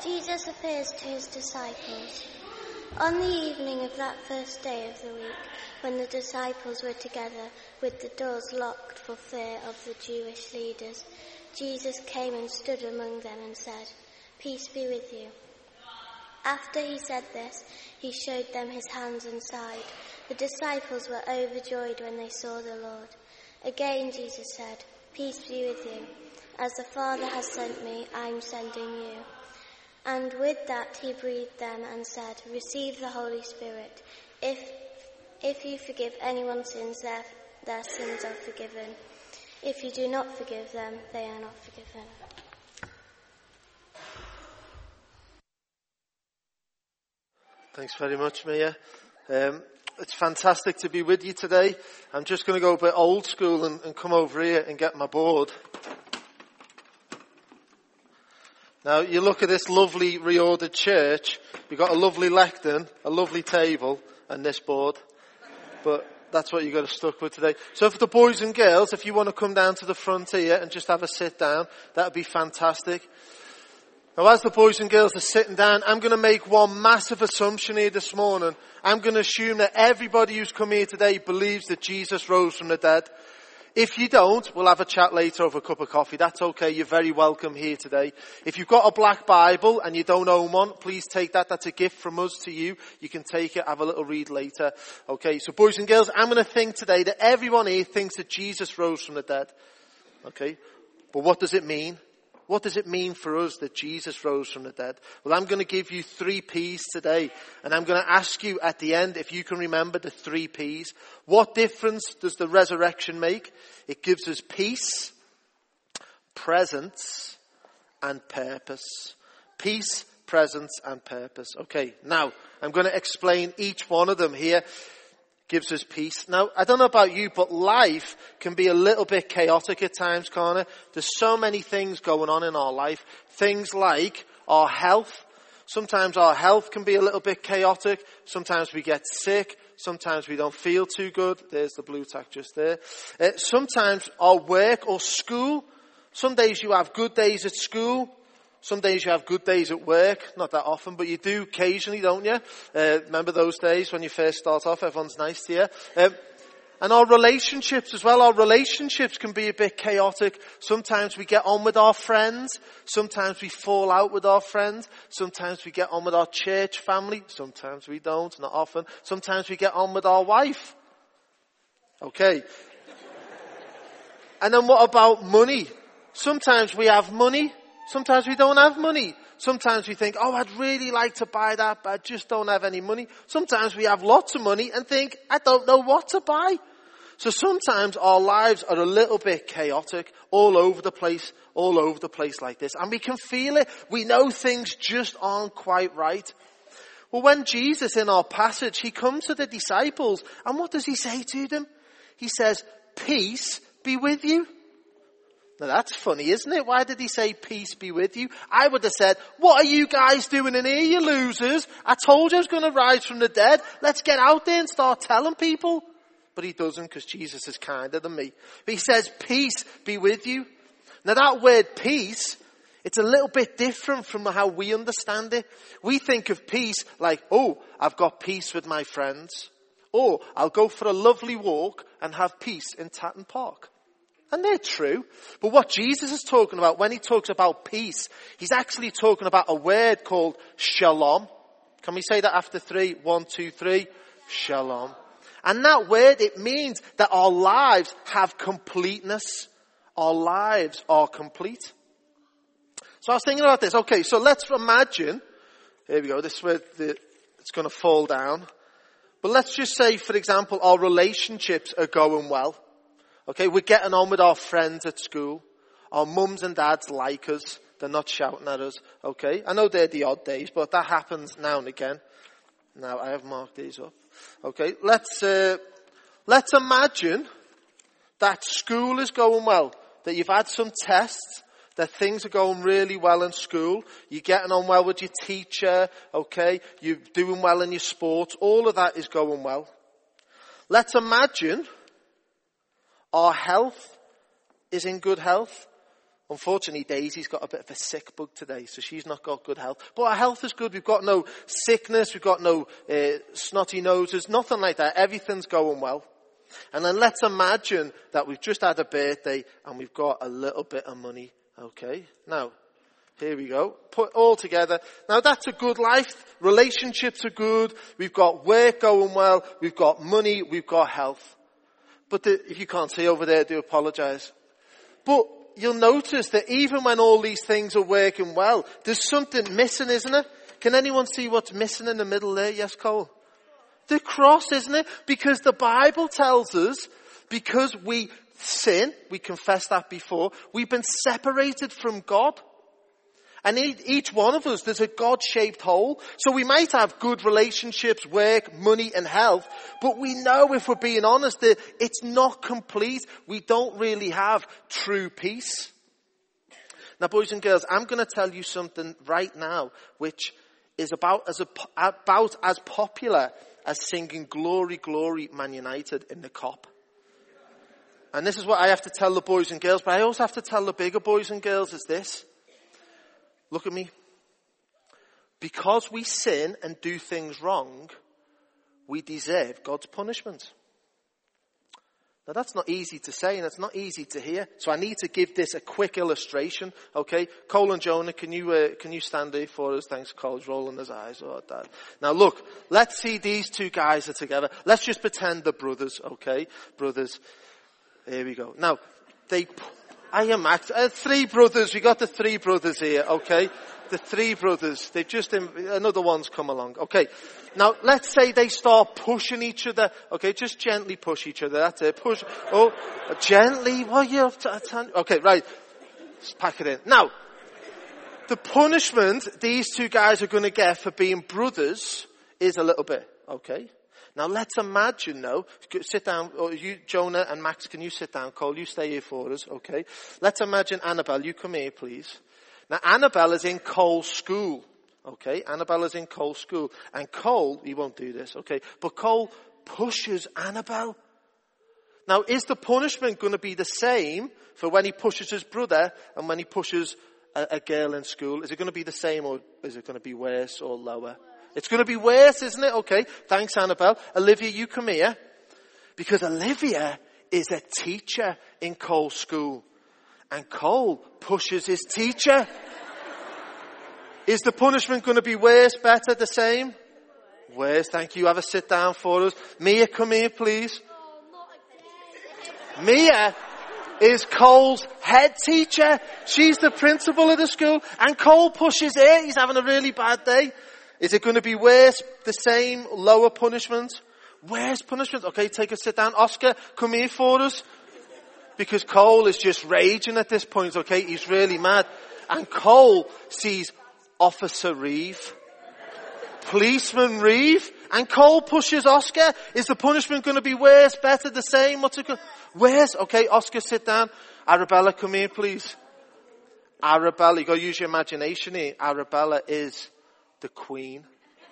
Jesus appears to his disciples. On the evening of that first day of the week, when the disciples were together with the doors locked for fear of the Jewish leaders, Jesus came and stood among them and said, "Peace be with you." After he said this, he showed them his hands and side. The disciples were overjoyed when they saw the Lord. Again Jesus said, "Peace be with you. As the Father has sent me, I am sending you." And with that he breathed them and said, "Receive the Holy Spirit. If you forgive anyone's sins, their sins are forgiven. If you do not forgive them, they are not forgiven." Thanks very much, Mia. It's fantastic to be with you today. I'm just going to go a bit old school and come over here and get my board. Now, you look at this lovely reordered church. You've got a lovely lectern, a lovely table, and this board. But that's what you've got to stuck with today. So for the boys and girls, if you want to come down to the front here and just have a sit down, that would be fantastic. Now, as the boys and girls are sitting down, I'm going to make one massive assumption here this morning. I'm going to assume that everybody who's come here today believes that Jesus rose from the dead. If you don't, we'll have a chat later over a cup of coffee. That's okay. You're very welcome here today. If you've got a black Bible and you don't own one, please take that. That's a gift from us to you. You can take it, have a little read later. Okay, so boys and girls, I'm going to think today that everyone here thinks that Jesus rose from the dead. Okay, but what does it mean? What does it mean for us that Jesus rose from the dead? Well, I'm going to give you 3 P's today. And I'm going to ask you at the end if you can remember the 3 P's. What difference does the resurrection make? It gives us peace, presence, and purpose. Peace, presence, and purpose. Okay, now I'm going to explain each one of them here. Gives us peace. Now, I don't know about you, but life can be a little bit chaotic at times, can't it? There's so many things going on in our life. Things like our health. Sometimes our health can be a little bit chaotic. Sometimes we get sick. Sometimes we don't feel too good. There's the blue tack just there. Sometimes our work or school. Some days you have good days at school. Some days you have good days at work. Not that often, but you do occasionally, don't you? Remember those days when you first start off, everyone's nice to you. And our relationships as well. Our relationships can be a bit chaotic. Sometimes we get on with our friends. Sometimes we fall out with our friends. Sometimes we get on with our church family. Sometimes we don't, not often. Sometimes we get on with our wife. Okay. And then what about money? Sometimes we have money. Sometimes we don't have money. Sometimes we think, I'd really like to buy that, but I just don't have any money. Sometimes we have lots of money and think, I don't know what to buy. So sometimes our lives are a little bit chaotic, all over the place like this. And we can feel it. We know things just aren't quite right. Well, when Jesus in our passage, he comes to the disciples, and what does he say to them? He says, "Peace be with you." Now that's funny, isn't it? Why did he say, "Peace be with you"? I would have said, "What are you guys doing in here, you losers? I told you I was going to rise from the dead. Let's get out there and start telling people." But he doesn't, because Jesus is kinder than me. But he says, "Peace be with you." Now that word peace, it's a little bit different from how we understand it. We think of peace like, I've got peace with my friends. Or I'll go for a lovely walk and have peace in Tatton Park. And they're true. But what Jesus is talking about when he talks about peace, he's actually talking about a word called shalom. Can we say that after 3? 1, 2, 3. Shalom. And that word, it means that our lives have completeness. Our lives are complete. So I was thinking about this. Okay, so let's imagine, here we go, this is where it's going to fall down. But let's just say, for example, our relationships are going well. Okay, we're getting on with our friends at school. Our mums and dads like us. They're not shouting at us. Okay, I know they're the odd days, but that happens now and again. Now, I have marked these up. Okay, let's imagine that school is going well. That you've had some tests. That things are going really well in school. You're getting on well with your teacher. Okay, you're doing well in your sports. All of that is going well. Let's imagine our health is in good health. Unfortunately, Daisy's got a bit of a sick bug today, so she's not got good health. But our health is good. We've got no sickness. We've got no snotty noses, nothing like that. Everything's going well. And then let's imagine that we've just had a birthday and we've got a little bit of money. Okay, now, here we go. Put all together. Now that's a good life. Relationships are good. We've got work going well. We've got money. We've got health. But if you can't see over there, I do apologize. But you'll notice that even when all these things are working well, there's something missing, isn't it? Can anyone see what's missing in the middle there? Yes, Cole? The cross, isn't it? Because the Bible tells us, because we sin, we confessed that before, we've been separated from God. And each one of us, there's a God-shaped hole. So we might have good relationships, work, money and health, but we know, if we're being honest, that it's not complete. We don't really have true peace. Now, boys and girls, I'm going to tell you something right now, which is about as popular as singing Glory, Glory, Man United in the Kop. And this is what I have to tell the boys and girls, but I also have to tell the bigger boys and girls is this. Look at me. Because we sin and do things wrong, we deserve God's punishment. Now that's not easy to say and it's not easy to hear. So I need to give this a quick illustration. Okay, Cole and Jonah, can you stand there for us? Thanks, Cole. He's rolling his eyes. Oh, Dad. Now look, let's see these two guys are together. Let's just pretend they're brothers. Okay, brothers. Here we go. Now, I am three brothers. We got the three brothers here, okay? The three brothers. They've just, another one's come along. Okay. Now, let's say they start pushing each other. Okay, just gently push each other. That's it. Push. Oh, gently. Well, you have to, okay, right. Let's pack it in. Now, the punishment these two guys are going to get for being brothers is a little bit, okay? Now let's imagine though, sit down, or you, Jonah and Max, can you sit down? Cole, you stay here for us, okay? Let's imagine Annabelle, you come here please. Now Annabelle is in Cole's school, okay? Annabelle is in Cole's school. And Cole, he won't do this, okay? But Cole pushes Annabelle. Now is the punishment going to be the same for when he pushes his brother and when he pushes a girl in school? Is it going to be the same or is it going to be worse or lower? It's going to be worse, isn't it? Okay. Thanks, Annabelle. Olivia, you come here. Because Olivia is a teacher in Cole's school. And Cole pushes his teacher. Is the punishment going to be worse, better, the same? Worse. Thank you. Have a sit down for us. Mia, come here, please. Mia is Cole's head teacher. She's the principal of the school. And Cole pushes her. He's having a really bad day. Is it going to be worse, the same, lower punishment? Worse punishment? Okay, take a sit down. Oscar, come here for us. Because Cole is just raging at this point, okay? He's really mad. And Cole sees Officer Reeve. Policeman Reeve. And Cole pushes Oscar. Is the punishment going to be worse, better, the same? What's it going worse? Okay, Oscar, sit down. Arabella, come here, please. Arabella, you got to use your imagination here. Arabella is the Queen.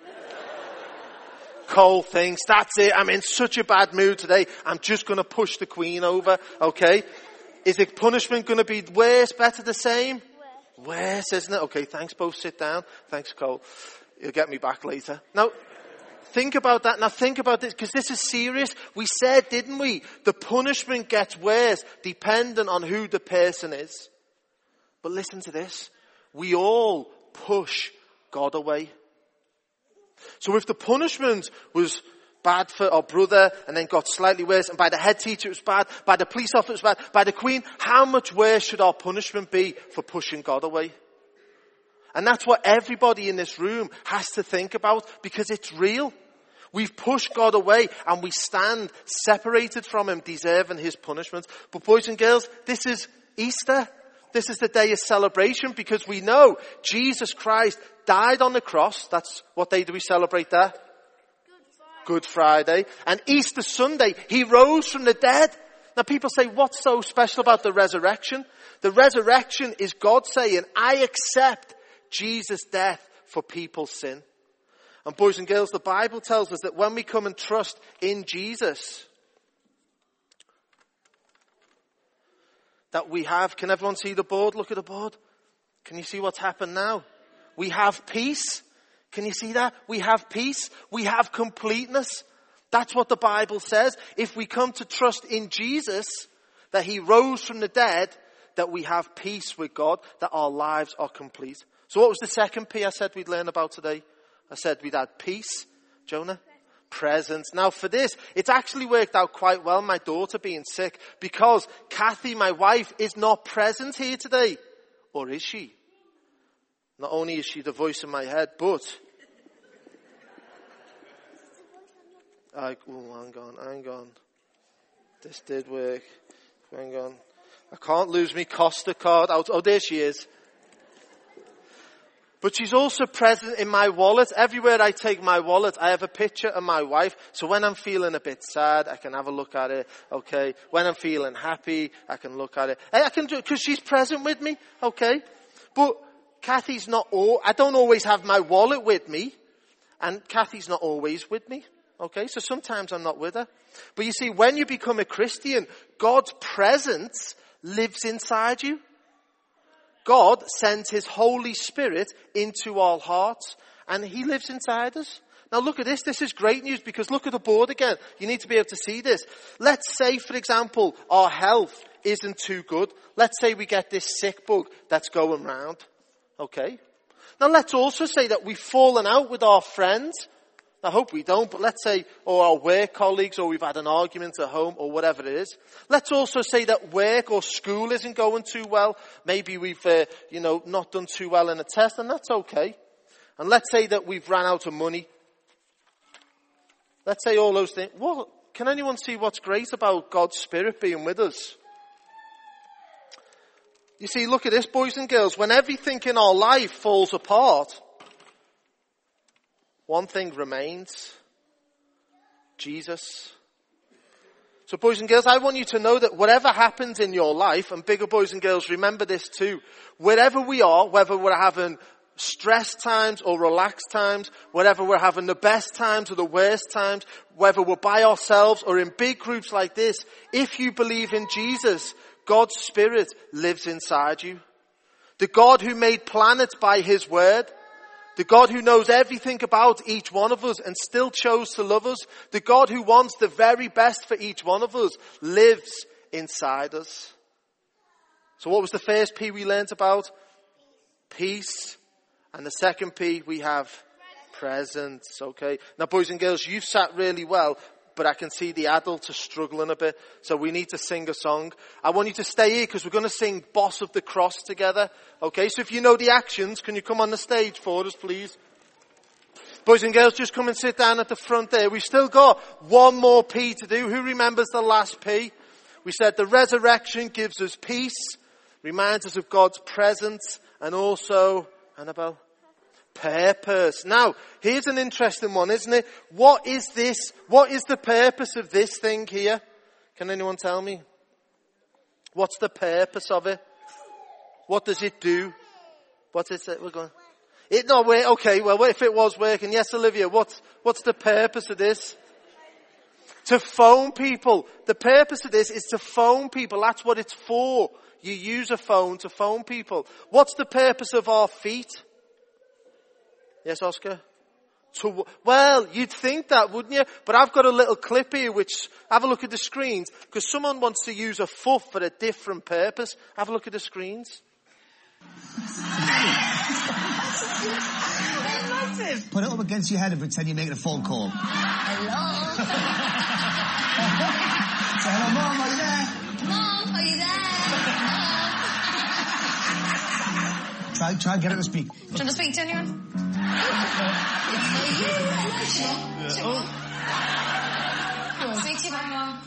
Cole thinks, that's it, I'm in such a bad mood today, I'm just going to push the Queen over, okay? Is the punishment going to be worse, better, the same? Worse, isn't it? Okay, thanks, both sit down. Thanks, Cole. You'll get me back later. Now, think about that. Now think about this, because this is serious. We said, didn't we? The punishment gets worse depending on who the person is. But listen to this. We all push God away. So if the punishment was bad for our brother and then got slightly worse, and by the head teacher it was bad, by the police officer it was bad, by the Queen, how much worse should our punishment be for pushing God away? And that's what everybody in this room has to think about, because it's real. We've pushed God away and we stand separated from him, deserving his punishment. But boys and girls, this is Easter. This is the day of celebration, because we know Jesus Christ died on the cross. That's what day do we celebrate that? Good Friday. And Easter Sunday, he rose from the dead. Now people say, what's so special about the resurrection? The resurrection is God saying, I accept Jesus' death for people's sin. And boys and girls, the Bible tells us that when we come and trust in Jesus, that we have. Can everyone see the board? Look at the board. Can you see what's happened now? We have peace. Can you see that? We have peace. We have completeness. That's what the Bible says. If we come to trust in Jesus, that he rose from the dead, that we have peace with God, that our lives are complete. So what was the second P I said we'd learn about today? I said we'd had peace. Jonah? Presence. Now for this, it's actually worked out quite well, my daughter being sick, because Kathy, my wife, is not present here today. Or is she? Not only is she the voice in my head, but... hang on. This did work. Hang on. I can't lose me Costa card out. Oh, there she is. But she's also present in my wallet. Everywhere I take my wallet, I have a picture of my wife. So when I'm feeling a bit sad, I can have a look at it. Okay. When I'm feeling happy, I can look at it. I can do it because she's present with me. Okay. But Kathy's not I don't always have my wallet with me. And Kathy's not always with me. Okay. So sometimes I'm not with her. But you see, when you become a Christian, God's presence lives inside you. God sends his Holy Spirit into our hearts and he lives inside us. Now look at this. This is great news because look at the board again. You need to be able to see this. Let's say, for example, our health isn't too good. Let's say we get this sick bug that's going round. Okay. Now let's also say that we've fallen out with our friends. I hope we don't, but let's say, or our work colleagues, or we've had an argument at home, or whatever it is. Let's also say that work or school isn't going too well. Maybe we've, not done too well in a test, and that's okay. And let's say that we've ran out of money. Let's say all those things. Well, can anyone see what's great about God's Spirit being with us? You see, look at this, boys and girls. When everything in our life falls apart, one thing remains. Jesus. So boys and girls, I want you to know that whatever happens in your life, and bigger boys and girls, remember this too. Wherever we are, whether we're having stress times or relaxed times, whether we're having the best times or the worst times, whether we're by ourselves or in big groups like this, if you believe in Jesus, God's Spirit lives inside you. The God who made planets by his word, the God who knows everything about each one of us and still chose to love us. The God who wants the very best for each one of us lives inside us. So what was the first P we learnt about? Peace. And the second P we have presence. Okay. Now boys and girls, you've sat really well, but I can see the adults are struggling a bit. So we need to sing a song. I want you to stay here because we're going to sing Boss of the Cross together. Okay, so if you know the actions, can you come on the stage for us, please? Boys and girls, just come and sit down at the front there. We've still got one more P to do. Who remembers the last P? We said the resurrection gives us peace, reminds us of God's presence, and also, Annabelle, purpose. Now, here's an interesting one, isn't it? What is this? What is the purpose of this thing here? Can anyone tell me? What's the purpose of it? What does it do? What is it? We're going. It not work. Okay, well, if it was working, yes, Olivia. What's the purpose of this? To phone people. The purpose of this is to phone people. That's what it's for. You use a phone to phone people. What's the purpose of our feet? Yes, Oscar? Well, you'd think that, wouldn't you? But I've got a little clip here which, have a look at the screens, because someone wants to use a foot for a different purpose. Have a look at the screens. Put it up against your head and pretend you're making a phone call. Hello? Say hello, Mom, are you there? Mom, are you there? Try and get her to speak. Do you want to speak to anyone? Speak to your Mum.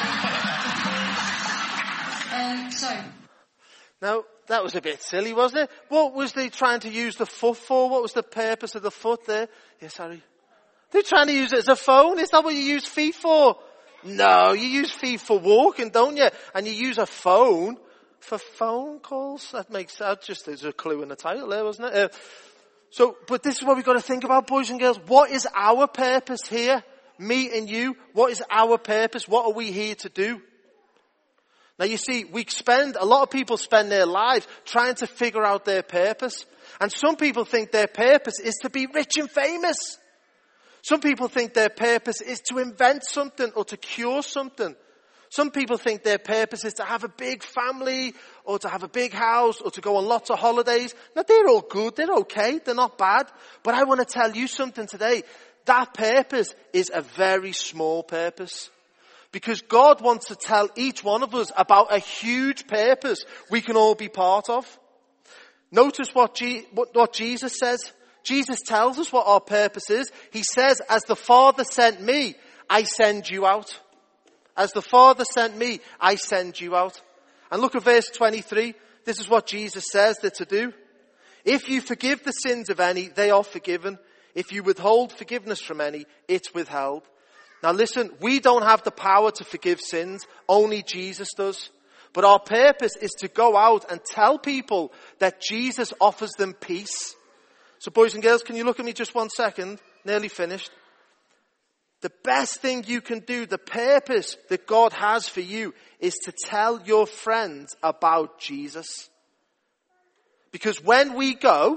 Now, that was a bit silly, wasn't it? What was they trying to use the foot for? What was the purpose of the foot there? Yes, Harry. They're trying to use it as a phone. Is that what you use feet for? No, you use feet for walking, don't you? And you use a phone for phone calls. That makes sense. Just there's a clue in the title there, wasn't it? But this is what we've got to think about, boys and girls. What is our purpose here? Me and you. What is our purpose? What are we here to do? Now you see, a lot of people spend their lives trying to figure out their purpose. And some people think their purpose is to be rich and famous. Some people think their purpose is to invent something or to cure something. Some people think their purpose is to have a big family or to have a big house or to go on lots of holidays. Now they're all good, they're okay, they're not bad. But I want to tell you something today. That purpose is a very small purpose. Because God wants to tell each one of us about a huge purpose we can all be part of. Notice what Jesus says. Jesus tells us what our purpose is. He says, as the Father sent me, I send you out. As the Father sent me, I send you out. And look at verse 23. This is what Jesus says they're to do. If you forgive the sins of any, they are forgiven. If you withhold forgiveness from any, it's withheld. Now listen, we don't have the power to forgive sins. Only Jesus does. But our purpose is to go out and tell people that Jesus offers them peace. So boys and girls, can you look at me just 1 second? Nearly finished. The best thing you can do, the purpose that God has for you, is to tell your friends about Jesus. Because when we go,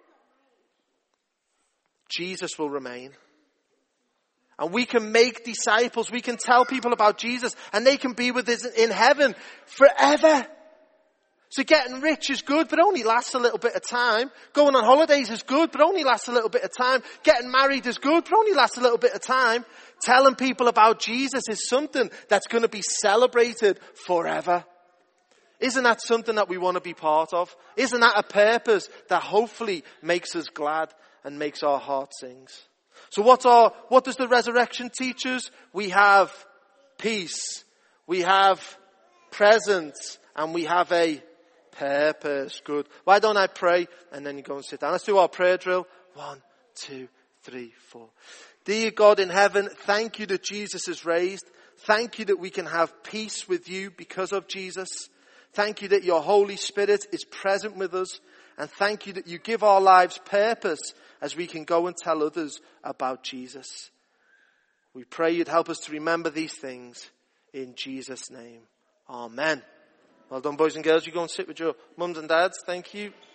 Jesus will remain. And we can make disciples, we can tell people about Jesus, and they can be with us in heaven forever. So getting rich is good, but only lasts a little bit of time. Going on holidays is good, but only lasts a little bit of time. Getting married is good, but only lasts a little bit of time. Telling people about Jesus is something that's going to be celebrated forever. Isn't that something that we want to be part of? Isn't that a purpose that hopefully makes us glad and makes our heart sing? So what does the resurrection teach us? We have peace, we have presence, and we have a purpose. Good. Why don't I pray and then you go and sit down. Let's do our prayer drill. 1, 2, 3, 4. Dear God in heaven, thank you that Jesus is raised. Thank you that we can have peace with you because of Jesus. Thank you that your Holy Spirit is present with us. And thank you that you give our lives purpose as we can go and tell others about Jesus. We pray you'd help us to remember these things in Jesus' name. Amen. Well done, boys and girls. You go and sit with your mums and dads. Thank you.